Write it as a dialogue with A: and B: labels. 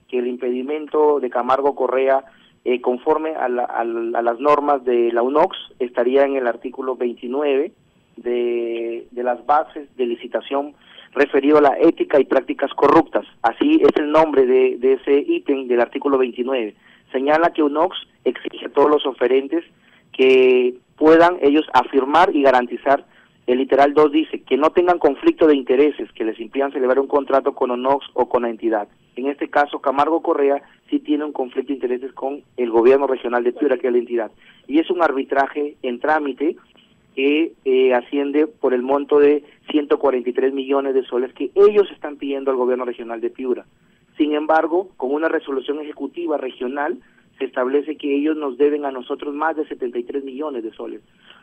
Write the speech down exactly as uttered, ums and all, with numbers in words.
A: que el impedimento de Camargo Correa, eh, conforme a, la, a, la, a las normas de la U N O X, estaría en el artículo veintinueve de, de las bases de licitación referido a la ética y prácticas corruptas. Así es el nombre de, de ese ítem del artículo veintinueve. Señala que U N O X exige a todos los oferentes que puedan ellos afirmar y garantizar. El literal dos dice que no tengan conflicto de intereses que les impidan celebrar un contrato con U N O X o con la entidad. En este caso, Camargo Correa sí tiene un conflicto de intereses con el gobierno regional de Piura, que es la entidad. Y es un arbitraje en trámite que eh, asciende por el monto de ciento cuarenta y tres millones de soles que ellos están pidiendo al gobierno regional de Piura. Sin embargo, con una resolución ejecutiva regional se establece que ellos nos deben a nosotros más de setenta y tres millones de soles.